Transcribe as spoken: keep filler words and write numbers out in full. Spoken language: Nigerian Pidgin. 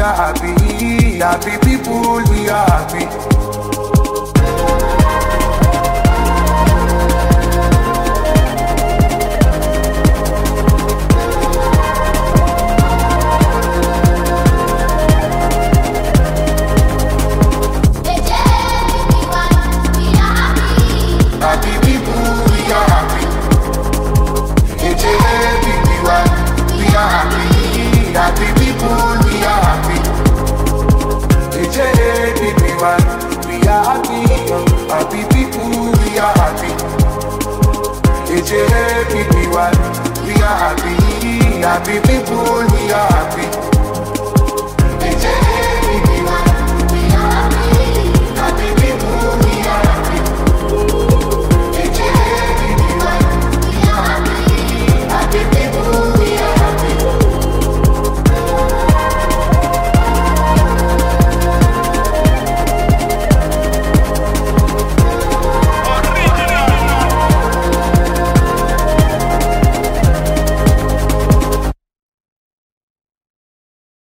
are happy. Happy people, we are happy. Happy people, we are happy. H A P P Y, we are happy. Happy people, we are happy. H A P P Y, we are happy. Happy people, we are happy. H A P P Y, we are happy. Happy people,